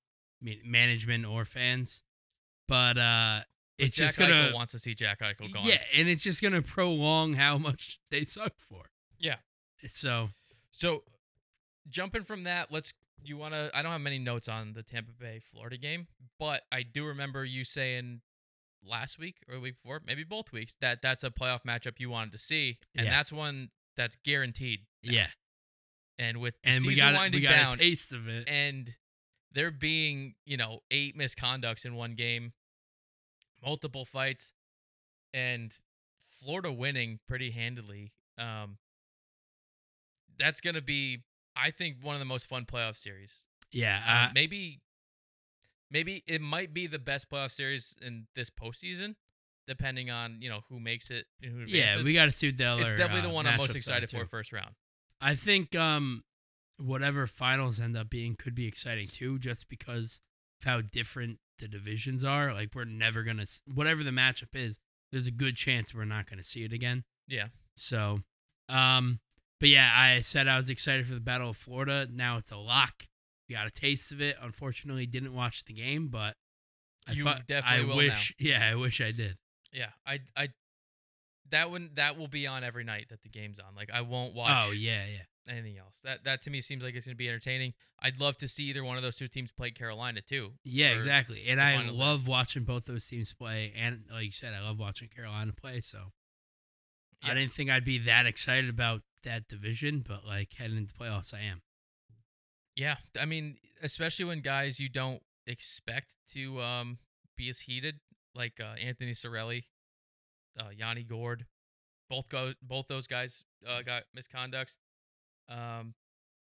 mean, management or fans. But uh, But it's Jack just gonna Eichel wants to see Jack Eichel gone. yeah, and it's just gonna prolong how much they suck for. Yeah. So So, jumping from that, let's. You want to? I don't have many notes on the Tampa Bay Florida game, but I do remember you saying last week or the week before, maybe both weeks, that that's a playoff matchup you wanted to see, and Yeah. that's one that's guaranteed. now. yeah, And with the and season we got winding we got down, a taste of it. and there being you know eight misconducts in one game, multiple fights, and Florida winning pretty handily. Um, that's gonna be, I think, one of the most fun playoff series. Yeah, Um, uh, maybe, maybe it might be the best playoff series in this postseason, depending on you know who makes it and who yeah, advances. we got to see the other. It's definitely the uh, one I'm most matchups excited on, for too. first round. I think um, whatever finals end up being could be exciting too, just because of how different the divisions are. Like we're never gonna, s- whatever the matchup is, there's a good chance we're not gonna see it again. Yeah, So, um, but yeah, I said I was excited for the Battle of Florida. Now it's a lock. We got a taste of it. Unfortunately, didn't watch the game, but I You thought- definitely I will wish, yeah, I wish I did. yeah. I, I, that one that will be on every night that the game's on. Like I won't watch Oh yeah, yeah. anything else. That that to me seems like it's gonna be entertaining. I'd love to see either one of those two teams play Carolina too. Yeah, for- exactly. And the I finals love watching both those teams play. And like you said, I love watching Carolina play. So Yeah. I didn't think I'd be that excited about that division, but like heading into playoffs, I am. Yeah, I mean, especially when guys you don't expect to um, be as heated, like uh, Anthony Cirelli, uh, Yanni Gord, both go both those guys uh, got misconducts. Um,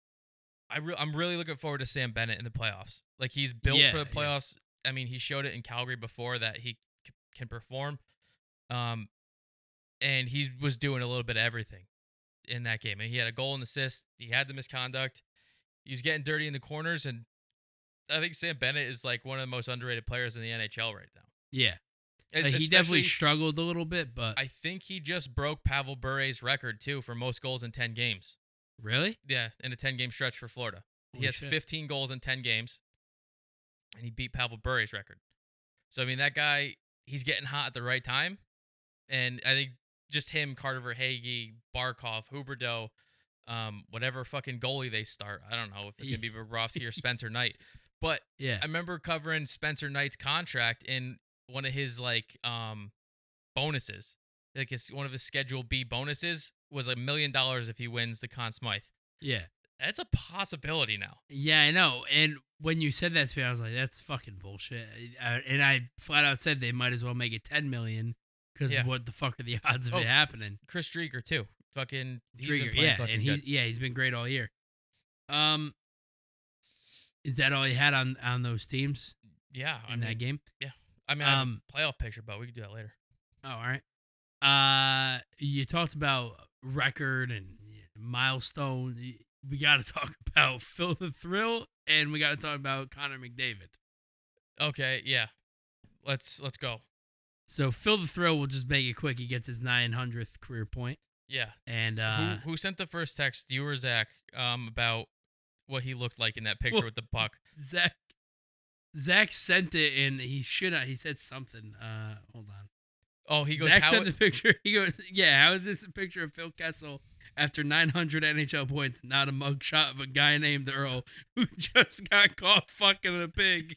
I re- I'm really looking forward to Sam Bennett in the playoffs. Like he's built Yeah, for the yeah. playoffs. I mean, he showed it in Calgary before that he c- can perform. Um, and he was doing a little bit of everything in that game. And he had a goal and assist. He had the misconduct. He was getting dirty in the corners, and I think Sam Bennett is like one of the most underrated players in the N H L right now. Yeah. And Like, he definitely especially- struggled a little bit, but I think he just broke Pavel Bure's record too for most goals in ten games. really? Yeah, in a ten-game stretch for Florida. he Holy has shit. fifteen goals in ten games, and he beat Pavel Bure's record. So I mean, that guy, he's getting hot at the right time, and I think just him, Carter Verhaeghe, Barkov, Huberdeau, um, whatever fucking goalie they start. I don't know if it's gonna be Bobrovsky or Spencer Knight, but Yeah. I remember covering Spencer Knight's contract in one of his like um bonuses. Like his one of his Schedule B bonuses was a million dollars if he wins the Conn Smythe. Yeah. That's a possibility now. Yeah, I know. And when you said that to me, I was like, "That's fucking bullshit." I, and I flat out said they might as well make it ten million because Yeah. what the fuck are the odds of Oh, it happening? Chris Drieger too. Fucking he's been Trigger, playing yeah, fucking and good. he's yeah, he's been great all year. Um, is that all you had on on those teams yeah, I in mean, that game? I mean, I have um, a playoff picture, but we can do that later. Oh, all right. Uh, you talked about record and milestone. We got to talk about Phil the Thrill, and we got to talk about Connor McDavid. Okay, yeah. Let's let's go. So Phil the Thrill will just make it quick. He gets his nine hundredth career point, Yeah. and uh, who who sent the first text, you or Zach, um, about what he looked like in that picture Well, with the puck? Zach Zach sent it, and he should have. He said something. Uh, hold on. Oh, he goes, Zach how sent it- the picture. He goes, yeah. How is this a picture of Phil Kessel after nine hundred N H L points? Not a mugshot of a guy named Earl who just got caught fucking a pig.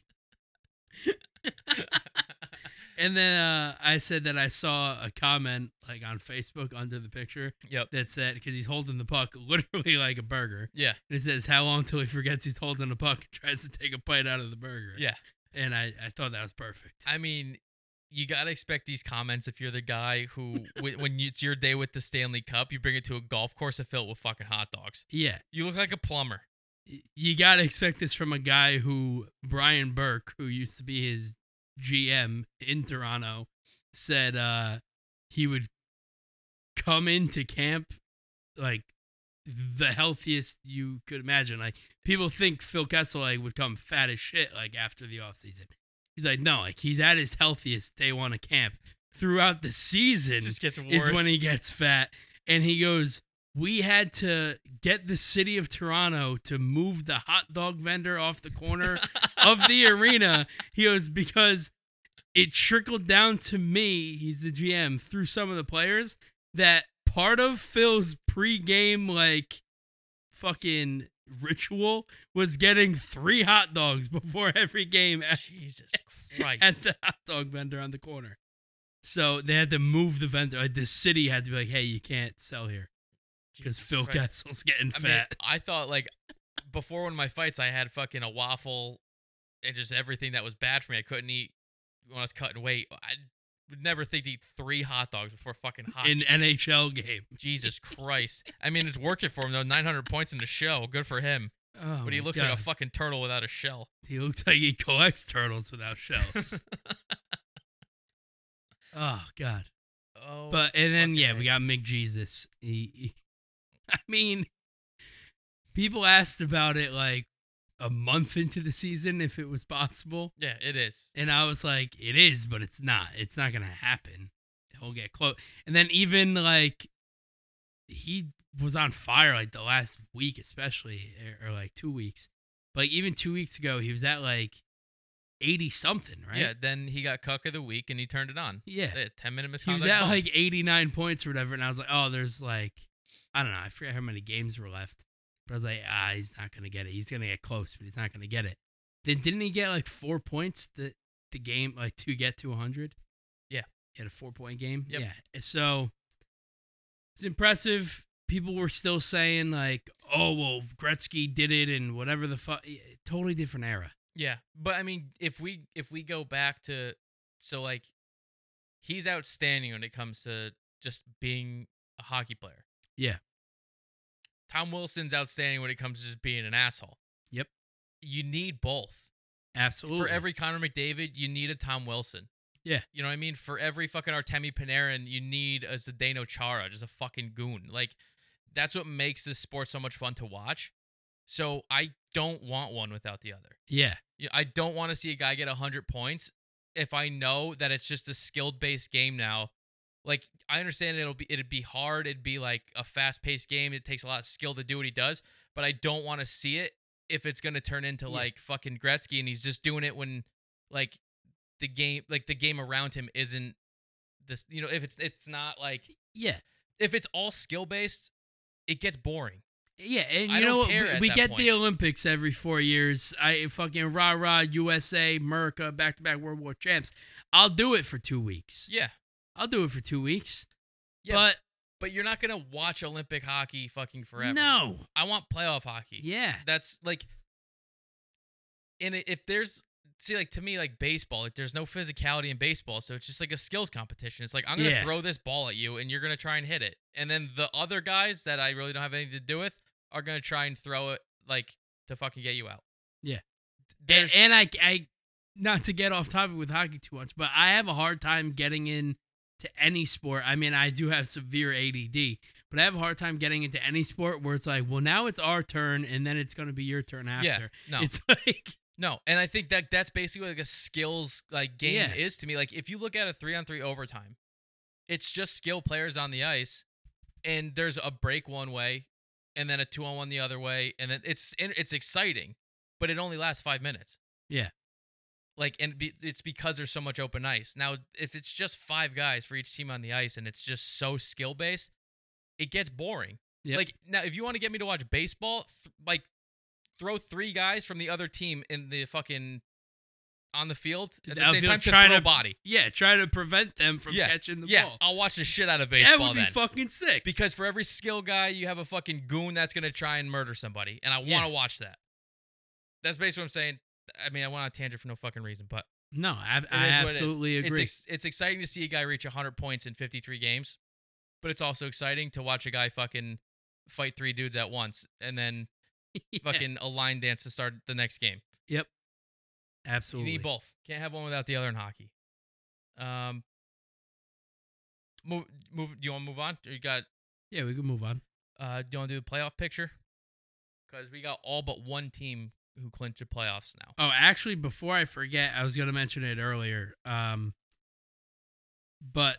And then uh, I said that I saw a comment like on Facebook under the picture Yep. that said, because he's holding the puck literally like a burger. Yeah. And it says, how long till he forgets he's holding the puck and tries to take a bite out of the burger? Yeah. And I, I thought that was perfect. I mean, you got to expect these comments if you're the guy who, wh- when you, it's your day with the Stanley Cup, you bring it to a golf course and fill it with fucking hot dogs. Yeah. You look like a plumber. Y- You got to expect this from a guy who, Brian Burke, who used to be his G M in Toronto, said uh, he would come into camp like the healthiest you could imagine. Like, people think Phil Kessel like, would come fat as shit like after the offseason. He's like, no, like he's at his healthiest day one of camp. Throughout the season It just gets worse. is when he gets fat. And he goes, we had to get the city of Toronto to move the hot dog vendor off the corner of the arena. He goes, because it trickled down to me, he's the G M, through some of the players, that part of Phil's pregame, like, fucking ritual was getting three hot dogs before every game at, Jesus Christ. at the hot dog vendor on the corner. So they had to move the vendor. Like, the city had to be like, hey, you can't sell here. Because Jesus Phil Christ. Getzel's getting I fat. mean, I thought, like, before one of my fights, I had fucking a waffle and just everything that was bad for me. I couldn't eat when I was cutting weight. I would never think to eat three hot dogs before fucking hockey. In N H L game. Jesus Christ. I mean, it's working for him, though. nine hundred points in the show. Good for him. Oh, But he my looks God. like a fucking turtle without a shell. He looks like he collects turtles without shells. Oh, God. Oh, But, and then, fucking yeah, A. we got McJesus. He, he, I mean, people asked about it like a month into the season if it was possible. Yeah, it is. And I was like, it is, but it's not. It's not going to happen. He'll get close. And then even like he was on fire like the last week, especially, or, or like two weeks. But like, even two weeks ago, he was at like eighty something, right? Yeah, then he got cuck of the week and he turned it on. Yeah. Yeah, ten minute He misconduct. was at boom. like eighty-nine points or whatever. And I was like, oh, there's like, I don't know. I forget how many games were left. But I was like, ah, he's not going to get it. He's going to get close, but he's not going to get it. Then didn't he get like four points the, the game, like to get to one hundred? Yeah. He had a four-point game? Yep. Yeah. So it's impressive. People were still saying like, oh, well, Gretzky did it and whatever the fuck. Totally different era. Yeah, but I mean, if we if we go back to, so like, he's outstanding when it comes to just being a hockey player. Yeah. Tom Wilson's outstanding when it comes to just being an asshole. Yep. You need both. Absolutely. For every Connor McDavid, you need a Tom Wilson. Yeah. You know what I mean? For every fucking Artemi Panarin, you need a Zdeno Chara, just a fucking goon. Like, that's what makes this sport so much fun to watch. So I don't want one without the other. Yeah. You know, I don't want to see a guy get one hundred points if I know that it's just a skill-based game now. Like, I understand it'll be it'd be hard. It'd be like a fast-paced game. It takes a lot of skill to do what he does, but I don't want to see it if it's going to turn into Yeah. like fucking Gretzky and he's just doing it when like the game like the game around him isn't this, you know, if it's it's not like Yeah. if it's all skill-based, it gets boring. Yeah, and I you know don't what? care We, at we that get point. the Olympics every four years. I fucking rah rah U S A, America, back to back World War champs. I'll do it for two weeks. Yeah. I'll do it for two weeks. Yeah. But But you're not going to watch Olympic hockey fucking forever. no. I want playoff hockey. Yeah. That's like, and i- if there's, see, like to me, like baseball, like there's no physicality in baseball, so it's just like a skills competition. It's like I'm gonna Yeah. throw this ball at you, and you're gonna try and hit it, and then the other guys that I really don't have anything to do with are gonna try and throw it like to fucking get you out. Yeah. And, There's, and I, I, not to get off topic with hockey too much, but I have a hard time getting in to any sport. I mean, I do have severe A D D, but I have a hard time getting into any sport where it's like, well, now it's our turn, and then it's going to be your turn after. yeah, no, It's like, no, and I think that that's basically like a skills like game Yeah. is to me. Like if you look at a three on three overtime, it's just skill players on the ice, and there's a break one way, and then a two on one the other way, and then it's it's exciting, but it only lasts five minutes. Yeah. Like, and be, it's because there's so much open ice. Now, if it's just five guys for each team on the ice, and it's just so skill based, it gets boring. Yep. Like now, if you want to get me to watch baseball, th- like throw three guys from the other team in the fucking on the field at the same Outfield time to trying throw to- body. yeah, try to prevent them from Yeah, catching the yeah, ball. I'll watch the shit out of That baseball would be then. fucking sick. Because for every skill guy, you have a fucking goon that's gonna try and murder somebody, and I want Yeah. to watch that. That's basically what I'm saying. I mean, I went on a tangent for no fucking reason, but no, I, it I is what it is. absolutely It's agree. ex- it's exciting to see a guy reach one hundred points in fifty-three games, but it's also exciting to watch a guy fucking fight three dudes at once and then Yeah, fucking a line dance to start the next game. absolutely. You need both. Can't have one without the other in hockey. Um, move, move. Do you want to move on? Or you got? Yeah, we can move on. Uh, do you want to do the playoff picture? Because we got all but one team who clinched the playoffs now. Oh, actually, before I forget, I was going to mention it earlier. Um, but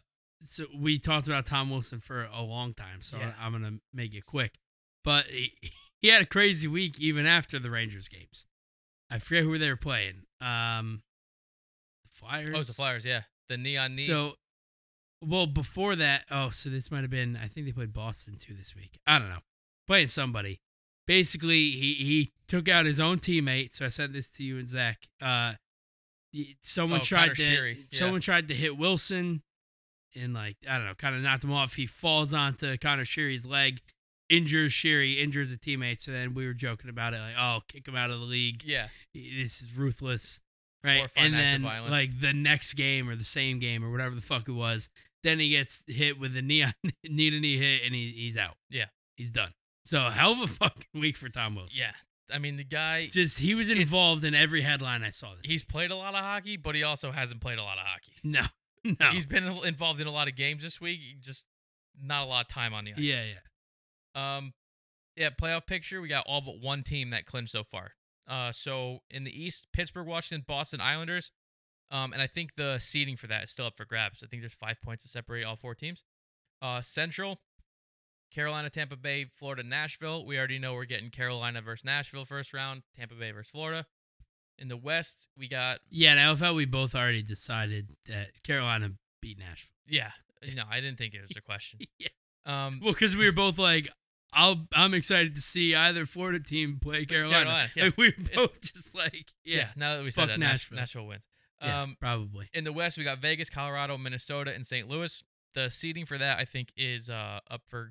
so we talked about Tom Wilson for a long time, so Yeah. I'm gonna make it quick. But he, he had a crazy week even after the Rangers games. I forget who they were playing. Um, the Flyers. Oh, it's the Flyers, yeah. The neon knee. So, well, before that, oh, so this might have been. I think they played Boston too this week. I don't know, playing somebody. Basically, he he took out his own teammate. So I sent this to you and Zach. Uh, he- someone Oh, tried Connor to Sheary, yeah. someone tried to hit Wilson, and like I don't know, kind of knocked him off. He falls onto Connor Sheary's leg, injures Sheary, injures a teammate. So then we were joking about it, like, oh, kick him out of the league. yeah. This is ruthless, right? Horrifying And acts of then violence. like the next game or the same game or whatever the fuck it was, then he gets hit with a knee on, knee to knee hit, and he, he's out. Yeah. He's done. So hell of a fucking week for Tom Wilson. Yeah. I mean, the guy, Just he was It's- involved in every headline I saw this. he's played a lot of hockey, but he also hasn't played a lot of hockey. no, no. He's been involved in a lot of games this week, just not a lot of time on the ice. yeah, yeah. Um, yeah, playoff picture, we got all but one team that clinched so far. Uh, so in the East, Pittsburgh, Washington, Boston, Islanders. Um, and I think the seeding for that is still up for grabs. I think there's five points to separate all four teams. Uh, Central, Carolina, Tampa Bay, Florida, Nashville. We already know we're getting Carolina versus Nashville first round, Tampa Bay versus Florida. In the West, we got, Yeah, and I felt we both already decided that Carolina beat Nashville. yeah, no, I didn't think it was a question. Yeah. Um, Well, because we were both like, I'll, I'm excited to see either Florida team play Carolina. Carolina, yeah. Like, we were both just like, yeah. yeah, now that we said fuck that, Nash- Nashville. Nashville wins. yeah, Um, probably. in the West, we got Vegas, Colorado, Minnesota, and Saint Louis. The seeding for that, I think, is uh, up for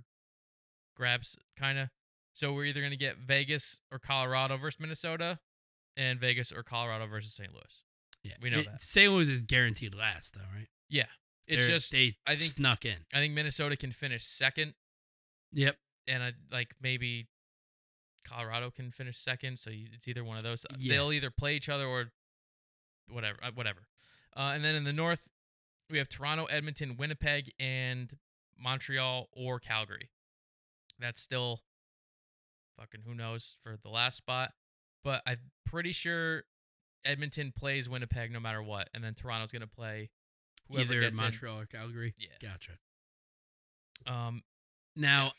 grabs, kind of. So we're either going to get Vegas or Colorado versus Minnesota, and Vegas or Colorado versus Saint Louis. Yeah, we know It- that. Saint Louis is guaranteed last, though, right? Yeah, it's They're- just they I think- snuck in. I think Minnesota can finish second, Yep. and I, like maybe Colorado can finish second. So you, it's either one of those. Yeah. They'll either play each other or whatever, uh, whatever. Uh, and then in the North, we have Toronto, Edmonton, Winnipeg, and Montreal or Calgary. That's still fucking who knows for the last spot. But I'm pretty sure Edmonton plays Winnipeg no matter what, and then Toronto's gonna play whoever Either gets in. Montreal or Calgary. Yeah. Gotcha. Um, Now,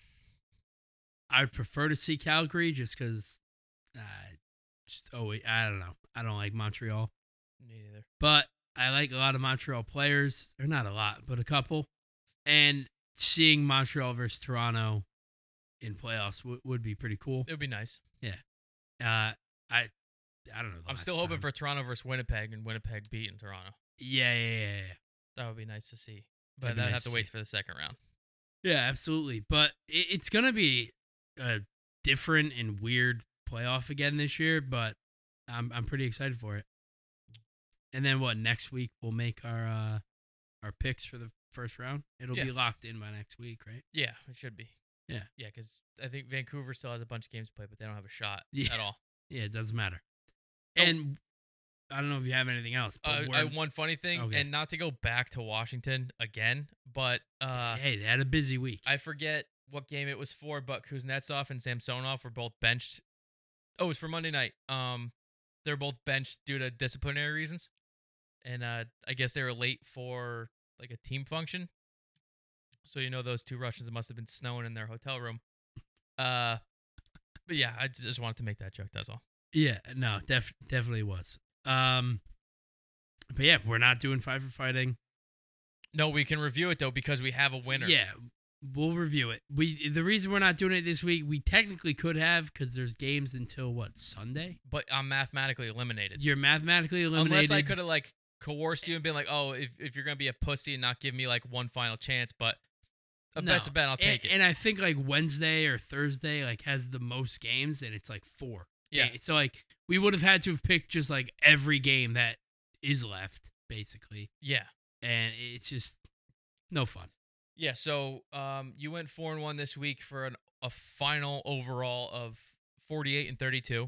I'd prefer to see Calgary just because, uh, just, oh, wait, I don't know. I don't like Montreal. me neither. But I like a lot of Montreal players. Or not a lot, but a couple. And seeing Montreal versus Toronto in playoffs w- would be pretty cool. It would be nice. Uh, I I don't know. the I'm last still hoping time. for Toronto versus Winnipeg and Winnipeg beating Toronto. Yeah, yeah, yeah, yeah. That would be nice to see. But That'd be I'd nice have to to wait see. for the second round. Yeah, absolutely. But it, it's going to be a different and weird playoff again this year, but I'm I'm pretty excited for it. And then what, next week we'll make our uh, our picks for the first round. It'll Yeah. be locked in by next week, right? Yeah, it should be. Yeah. Yeah, because I think Vancouver still has a bunch of games to play, but they don't have a shot Yeah. at all. Yeah, it doesn't matter. Oh. And I don't know if you have anything else. But Uh, we're- I have one funny thing, Okay. and not to go back to Washington again, but uh, hey, they had a busy week. I forget what game it was for, but Kuznetsov and Samsonov were both benched. Oh, it was for Monday night. Um, they're both benched due to disciplinary reasons, and uh, I guess they were late for like a team function. So you know those two Russians must have been snowing in their hotel room. Uh, but yeah, I just wanted to make that joke. That's all. Yeah, no, def- definitely was. Um, but yeah, we're not doing five for fighting. No, we can review it though because we have a winner. Yeah, we'll review it. We the reason we're not doing it this week, we technically could have because there's games until what, Sunday. But I'm mathematically eliminated. You're mathematically eliminated. Unless I could have like coerced you and been like, oh, if, if you're gonna be a pussy and not give me like one final chance, but a No. bet's a bet, I'll and, take it. and I think like Wednesday or Thursday like has the most games, and it's like four. Yeah. games. So like we would have had to have picked just like every game that is left, basically, yeah, and it's just no fun. yeah. So um, you went four and one this week for an, a final overall of forty-eight and thirty-two.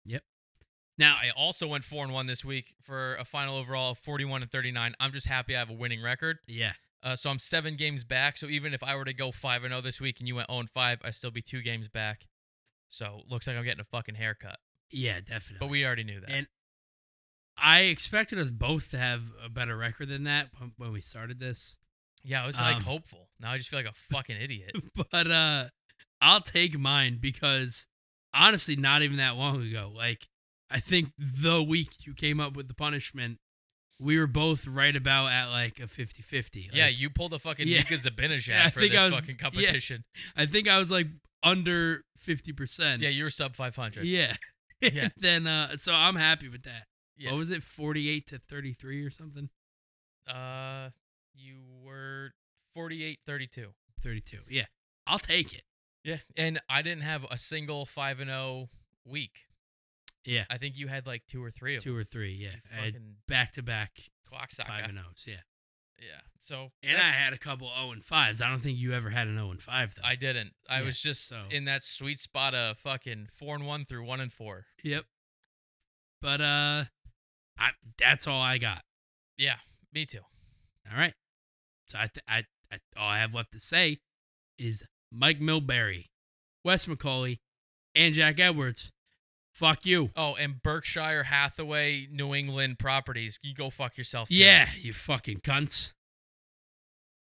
Now, I also went four and one this week for a final overall of forty-one and thirty-nine. I'm just happy I have a winning record. yeah, Uh, so I'm seven games back. So even if I were to go five and zero this week and you went zero and five, I still be two games back. So looks like I'm getting a fucking haircut. yeah, definitely. But we already knew that. And I expected us both to have a better record than that when- when we started this. Yeah, I was like Um, hopeful. Now I just feel like a fucking idiot. But uh, I'll take mine because honestly, not even that long ago. Like, I think the week you came up with the punishment, we were both right about at like a fifty-fifty. Yeah, Like, you pulled a fucking Yeah. Mika Zabinajad Yeah, I for think this I was- fucking yeah. competition. I think I was like under fifty percent. Yeah, you were sub five hundred. Yeah. Yeah. And then, uh, so I'm happy with that. Yeah. What was it, forty-eight to thirty-three or something? Uh, you were forty-eight thirty-two. thirty-two. Yeah, I'll take it. Yeah, and I didn't have a single five and zero week. Yeah, I think you had like two or three of two them. or three. Yeah, You I had fucking back to back clock five sock. and O's. Yeah, Yeah. So and I that's- had a couple zero and fives. I don't think you ever had an zero and five though. I didn't. I Yeah, was just so- in that sweet spot of fucking four and one through one and four. Yep. But uh, I that's all I got. Yeah, me too. All right. So I, th- I, I all I have left to say is Mike Milbury, Wes McCauley, and Jack Edwards. Fuck you. Oh, and Berkshire Hathaway, New England properties. You go fuck yourself. Too. Yeah, you fucking cunts.